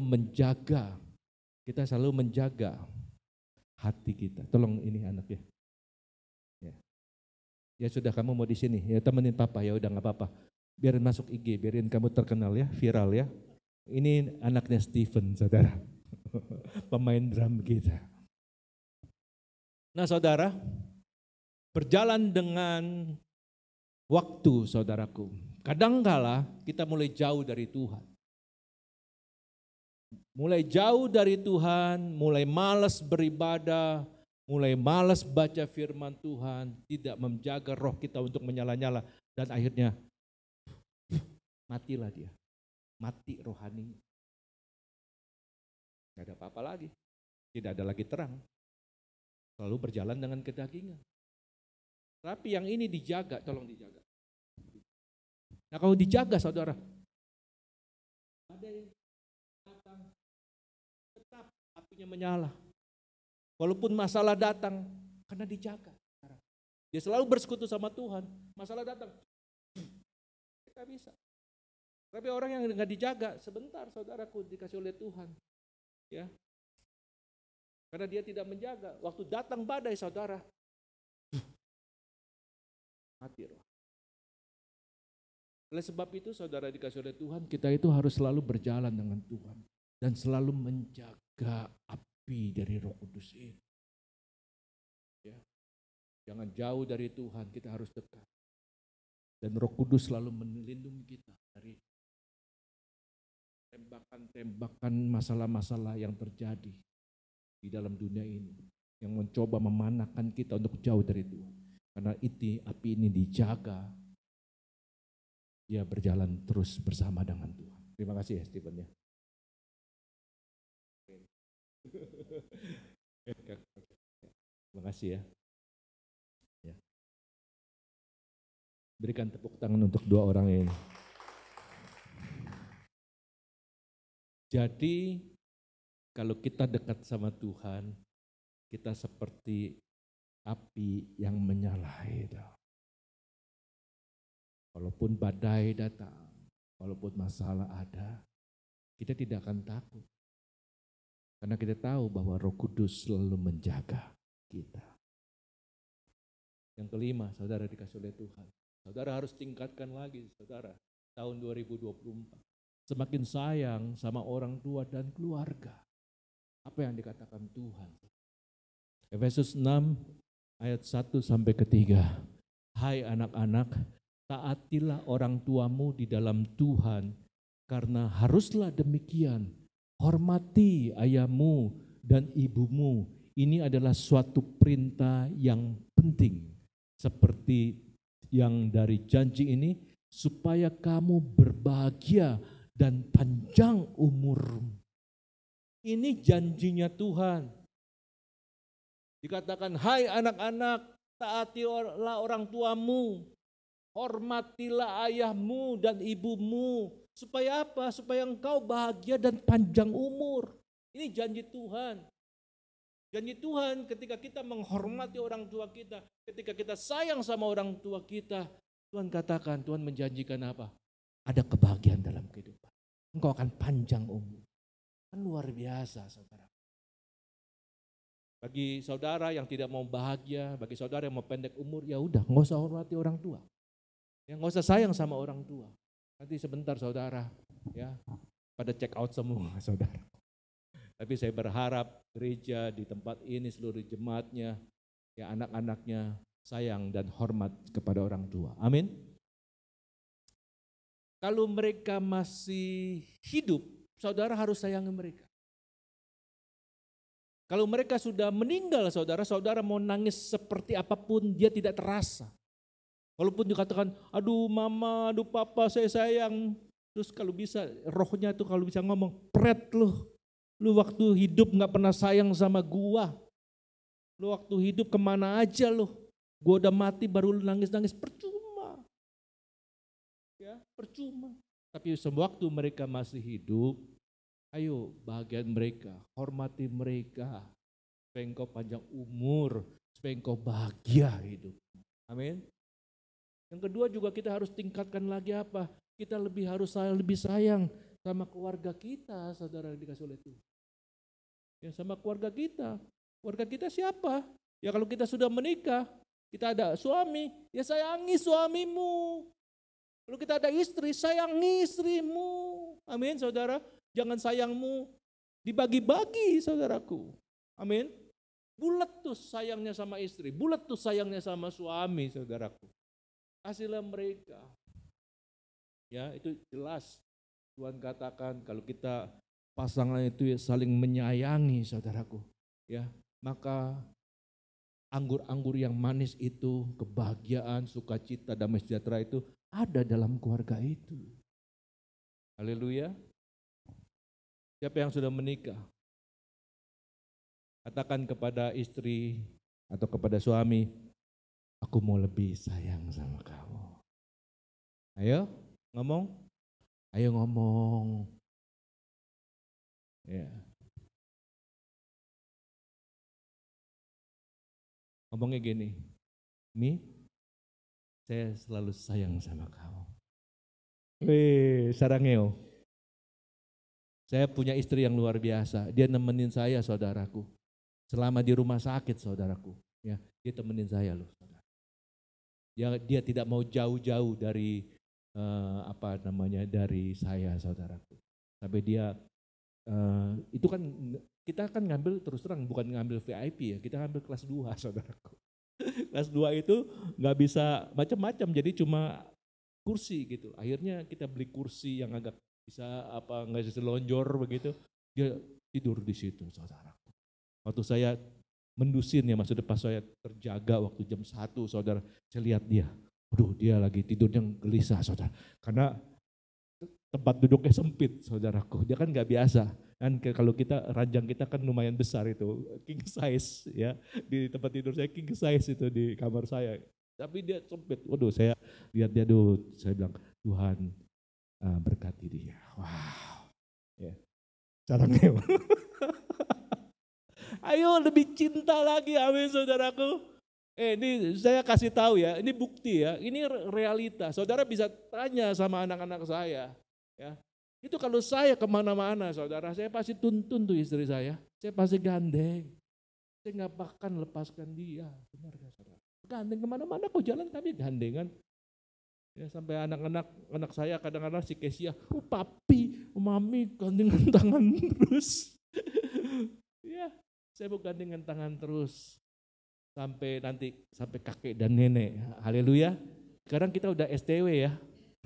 menjaga hati kita. Tolong ini anak ya. Ya sudah, kamu mau di sini, ya temenin papa, ya udah nggak apa-apa. Biarin masuk IG, biarin kamu terkenal ya, viral ya. Ini anaknya Stephen, saudara. Pemain drum kita. Nah saudara, berjalan dengan waktu saudaraku. Kadangkala kita mulai jauh dari Tuhan. Mulai jauh dari Tuhan, mulai malas beribadah, mulai malas baca firman Tuhan, tidak menjaga roh kita untuk menyala-nyala. Dan akhirnya matilah dia, mati rohani. Tidak ada apa-apa lagi, tidak ada lagi terang. Selalu berjalan dengan kedagingan. Tapi yang ini dijaga, tolong dijaga. Nah kalau dijaga saudara, ada yang datang, tetap apinya menyala. Walaupun masalah datang, karena dijaga. Dia selalu bersekutu sama Tuhan, masalah datang, tidak bisa. Tapi orang yang nggak dijaga, sebentar saudaraku dikasih oleh Tuhan. Ya, karena dia tidak menjaga, waktu datang badai saudara, mati roh. Oleh sebab itu saudara dikasih oleh Tuhan, kita itu harus selalu berjalan dengan Tuhan. Dan selalu menjaga api dari Roh Kudus ini. Ya. Jangan jauh dari Tuhan, kita harus dekat. Dan Roh Kudus selalu melindungi kita dari tembakan-tembakan masalah-masalah yang terjadi di dalam dunia ini. Yang mencoba memanahkan kita untuk jauh dari Tuhan. Karena api ini dijaga, dia berjalan terus bersama dengan Tuhan. Terima kasih ya Stephen ya. Terima kasih ya. Berikan tepuk tangan untuk dua orang ini. Jadi kalau kita dekat sama Tuhan, kita seperti api yang menyala itu. Walaupun badai datang, walaupun masalah ada, kita tidak akan takut. Karena kita tahu bahwa Roh Kudus selalu menjaga kita. Yang kelima, saudara dikasih oleh Tuhan. Saudara harus tingkatkan lagi, saudara, tahun 2024. Semakin sayang sama orang tua dan keluarga. Apa yang dikatakan Tuhan? Efesus 6 ayat 1 sampai 3. Hai anak-anak, taatilah orang tuamu di dalam Tuhan, karena haruslah demikian. Hormati ayahmu dan ibumu. Ini adalah suatu perintah yang penting. Seperti yang dari janji ini, supaya kamu berbahagia dan panjang umur. Ini janjinya Tuhan. Dikatakan, hai anak-anak, taatilah orang tuamu. Hormatilah ayahmu dan ibumu. Supaya apa? Supaya engkau bahagia dan panjang umur. Ini janji Tuhan. Janji Tuhan ketika kita menghormati orang tua kita, ketika kita sayang sama orang tua kita, Tuhan katakan, Tuhan menjanjikan apa? Ada kebahagiaan dalam kehidupan. Engkau akan panjang umur. Kan luar biasa saudara. Bagi saudara yang tidak mau bahagia, bagi saudara yang mau pendek umur, ya udah nggak usah hormati orang tua. Ya, nggak usah sayang sama orang tua. Nanti sebentar saudara, ya pada check out semua saudara. Tapi saya berharap gereja di tempat ini seluruh jemaatnya, ya anak-anaknya sayang dan hormat kepada orang tua. Amin. Kalau mereka masih hidup, saudara harus sayangi mereka. Kalau mereka sudah meninggal saudara, saudara mau nangis seperti apapun dia tidak terasa. Walaupun dikatakan, aduh mama, aduh papa saya sayang. Terus kalau bisa, rohnya tuh kalau bisa ngomong, pret lu waktu hidup gak pernah sayang sama gua. Lu waktu hidup kemana aja lu. Gua udah mati baru lu nangis-nangis, percuma. Ya, percuma. Tapi sewaktu mereka masih hidup, ayo bahagian mereka, hormati mereka. Supaya engkau panjang umur, supaya engkau bahagia hidup. Amin. Yang kedua juga kita harus tingkatkan lagi apa? Kita harus lebih sayang sama keluarga kita, saudara yang dikasih oleh Tuhan. Ya, sama keluarga kita. Keluarga kita siapa? Ya kalau kita sudah menikah, kita ada suami, ya sayangi suamimu. Kalau kita ada istri, sayangi istrimu. Amin, saudara. Jangan sayangmu dibagi-bagi, saudaraku. Amin. Bulat tuh sayangnya sama istri, bulat tuh sayangnya sama suami, saudaraku. Kasihlah mereka. Ya, itu jelas. Tuhan katakan kalau kita pasangan itu saling menyayangi, saudaraku, ya, maka anggur-anggur yang manis itu, kebahagiaan, sukacita, damai sejahtera itu ada dalam keluarga itu. Haleluya. Siapa yang sudah menikah? Katakan kepada istri atau kepada suami, aku mau lebih sayang sama kamu. Ayo ngomong. Ayo ngomong. Ya. Ngomongnya gini, Mi, saya selalu sayang sama kamu. Sarangeo. Saya punya istri yang luar biasa. Dia nemenin saya, saudaraku. Selama di rumah sakit, saudaraku. Ya, dia temenin saya loh, saudara. Dia tidak mau jauh-jauh dari dari saya, saudaraku. Sampai dia itu kan kita kan ngambil terus terang bukan ngambil VIP ya, kita ngambil kelas 2, saudaraku. Kelas 2 itu nggak bisa macam-macam, jadi cuma kursi gitu. Akhirnya kita beli kursi yang agak bisa nggak bisa lonjor begitu. Dia tidur di situ, saudaraku. Waktu saya mendusin ya, maksudnya pas saya terjaga waktu jam 1, saudara, saya lihat dia. Aduh, dia lagi tidurnya gelisah, saudara. Karena tempat duduknya sempit, saudaraku. Dia kan nggak biasa. Kan kalau kita ranjang kita kan lumayan besar itu, king size ya. Di tempat tidur saya king size itu di kamar saya. Tapi dia sempit. Waduh, saya lihat dia saya bilang, Tuhan berkati dia. Wow. Ya. Caranya. Ayo lebih cinta lagi, amin, saudaraku. Ini saya kasih tahu ya, ini bukti ya, ini realita. Saudara bisa tanya sama anak-anak saya. Ya, itu kalau saya kemana-mana, saudara, saya pasti tuntun tuh istri saya pasti gandeng. Saya nggak akan lepaskan dia, benar gak, saudara? Gandeng kemana-mana, kok jalan kami gandengan. Ya, sampai anak saya kadang-kadang si Kesia, papi, mami gandengan tangan terus. Ya, saya mau gandengan tangan terus. Sampai kakek dan nenek. Haleluya. Sekarang kita udah STW ya.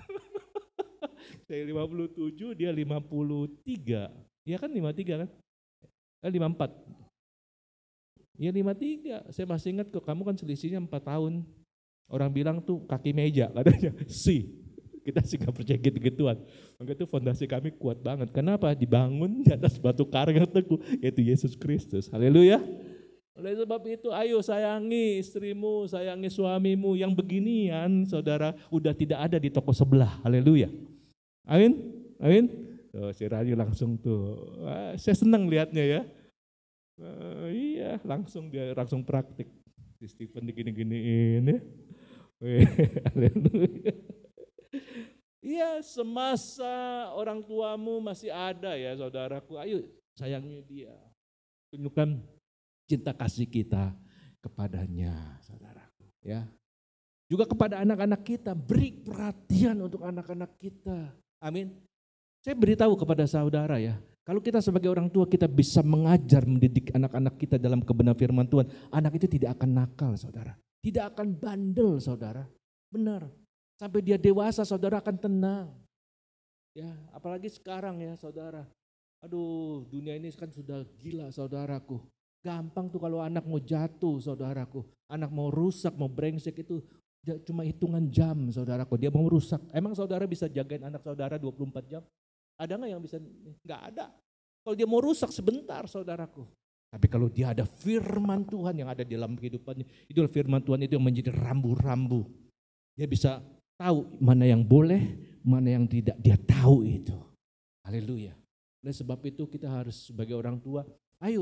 Saya 57, dia 53. Iya kan 53 kan? 54. Iya 53. Saya masih ingat kok, kamu kan selisihnya 4 tahun. Orang bilang tuh kaki meja katanya. Kita sih gak percaya gitu-gituan. Maka itu fondasi kami kuat banget. Kenapa? Dibangun di atas batu karang yang teguh, yaitu Yesus Kristus. Haleluya. Oleh sebab itu ayo sayangi istrimu, sayangi suamimu. Yang beginian saudara udah tidak ada di toko sebelah. Haleluya. Amin. Amin. Tuh, si Rayu langsung tuh. Saya senang lihatnya ya. Iya, dia langsung praktik. Si Stephen digini-giniin ya. Haleluya. Iya, semasa orang tuamu masih ada ya saudaraku. Ayo sayangi dia. Tunjukkan cinta kasih kita kepadanya, saudaraku. Ya, juga kepada anak-anak kita, beri perhatian untuk anak-anak kita. Amin. Saya beritahu kepada saudara ya, kalau kita sebagai orang tua kita bisa mengajar, mendidik anak-anak kita dalam kebenaran firman Tuhan, anak itu tidak akan nakal, saudara. Tidak akan bandel, saudara. Benar. Sampai dia dewasa, saudara akan tenang. Ya, apalagi sekarang ya, saudara. Aduh, dunia ini kan sudah gila, saudaraku. Gampang tuh kalau anak mau jatuh, saudaraku. Anak mau rusak, mau brengsek itu cuma hitungan jam, saudaraku. Dia mau rusak. Emang saudara bisa jagain anak saudara 24 jam? Ada nggak yang bisa? Nggak ada. Kalau dia mau rusak sebentar, saudaraku. Tapi kalau dia ada firman Tuhan yang ada di dalam kehidupannya, itu firman Tuhan itu yang menjadi rambu-rambu. Dia bisa tahu mana yang boleh, mana yang tidak. Dia tahu itu. Haleluya. Oleh sebab itu kita harus sebagai orang tua, ayo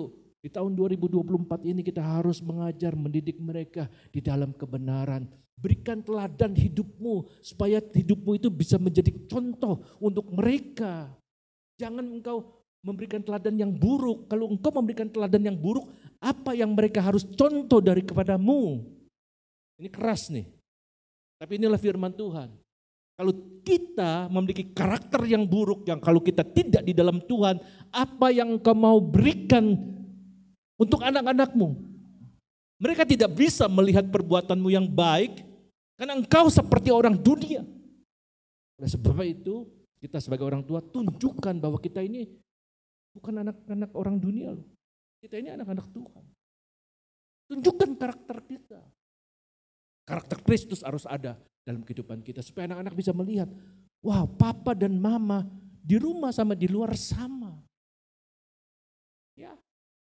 Di tahun 2024 ini kita harus mengajar, mendidik mereka di dalam kebenaran. Berikan teladan hidupmu supaya hidupmu itu bisa menjadi contoh untuk mereka. Jangan engkau memberikan teladan yang buruk. Kalau engkau memberikan teladan yang buruk, apa yang mereka harus contoh dari kepadamu? Ini keras nih. Tapi inilah firman Tuhan. Kalau kita memiliki karakter yang buruk, yang kalau kita tidak di dalam Tuhan, apa yang engkau mau berikan untuk anak-anakmu? Mereka tidak bisa melihat perbuatanmu yang baik, karena engkau seperti orang dunia. Oleh sebab itu, kita sebagai orang tua tunjukkan bahwa kita ini bukan anak-anak orang dunia loh. Kita ini anak-anak Tuhan. Tunjukkan karakter kita. Karakter Kristus harus ada dalam kehidupan kita supaya anak-anak bisa melihat, wow, papa dan mama di rumah sama di luar sama. Ya.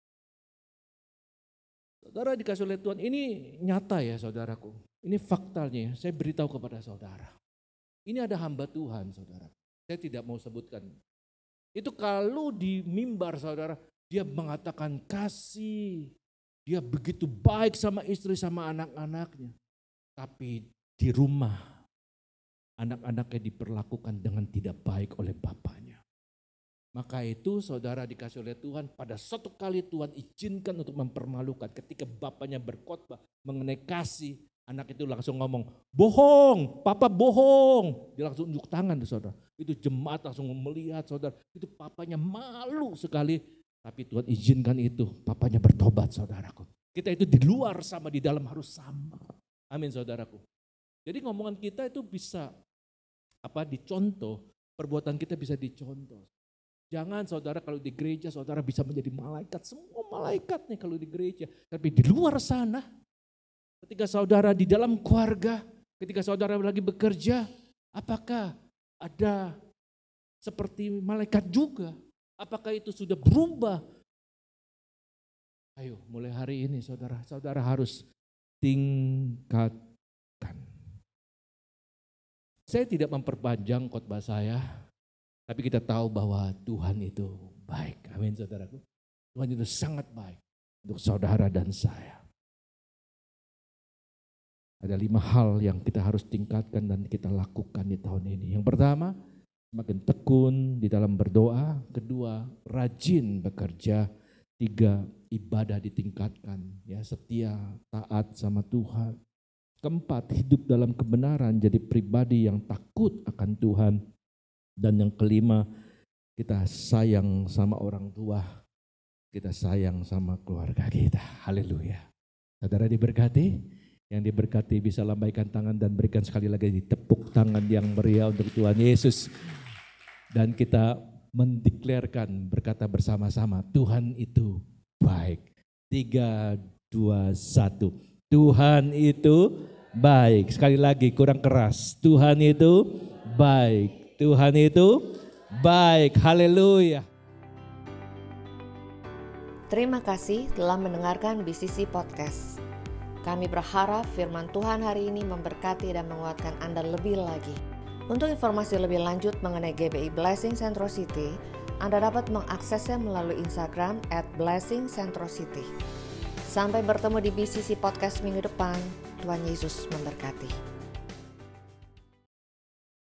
Saudara dikasih oleh Tuhan, ini nyata ya saudaraku. Ini faktanya, saya beritahu kepada saudara. Ini ada hamba Tuhan saudara. Saya tidak mau sebutkan. Itu kalau di mimbar saudara, dia mengatakan kasih. Dia begitu baik sama istri sama anak-anaknya. Tapi di rumah, anak-anaknya diperlakukan dengan tidak baik oleh bapaknya. Maka itu saudara dikasih oleh Tuhan, pada suatu kali Tuhan izinkan untuk mempermalukan. Ketika bapaknya berkhotbah mengenai kasih, anak itu langsung ngomong, bohong, papa bohong. Dia langsung unjuk tangan saudara. Itu jemaat langsung melihat saudara, itu papanya malu sekali. Tapi Tuhan izinkan itu, papanya bertobat saudaraku. Kita itu di luar sama, di dalam harus sama. Amin saudaraku. Jadi ngomongan kita itu bisa dicontoh, perbuatan kita bisa dicontoh. Jangan saudara kalau di gereja saudara bisa menjadi malaikat, semua malaikat nih kalau di gereja. Tapi di luar sana, ketika saudara di dalam keluarga, ketika saudara lagi bekerja, apakah ada seperti malaikat juga? Apakah itu sudah berubah? Ayo mulai hari ini saudara harus tingkatkan. Saya tidak memperpanjang khotbah saya, tapi kita tahu bahwa Tuhan itu baik. Amin saudaraku. Tuhan itu sangat baik untuk saudara dan saya. Ada 5 hal yang kita harus tingkatkan dan kita lakukan di tahun ini. Yang pertama, semakin tekun di dalam berdoa. Kedua, rajin bekerja. 3, ibadah ditingkatkan. Ya, setia, taat sama Tuhan. Keempat, hidup dalam kebenaran, jadi pribadi yang takut akan Tuhan. Dan yang kelima, kita sayang sama orang tua. Kita sayang sama keluarga kita. Haleluya. Saudara diberkati? Yang diberkati bisa lambaikan tangan dan berikan sekali lagi tepuk tangan yang meriah untuk Tuhan Yesus. Dan kita mendeklarkan, berkata bersama-sama, Tuhan itu baik. 3, 2, 1. Tuhan itu baik. Sekali lagi kurang keras. Tuhan itu baik. Tuhan itu baik. Haleluya. Terima kasih telah mendengarkan BCC Podcast. Kami berharap firman Tuhan hari ini memberkati dan menguatkan Anda lebih lagi. Untuk informasi lebih lanjut mengenai GBI Blessing Centro City, Anda dapat mengaksesnya melalui Instagram @blessingcentrocity. Sampai bertemu di BCC Podcast minggu depan. Tuhan Yesus memberkati.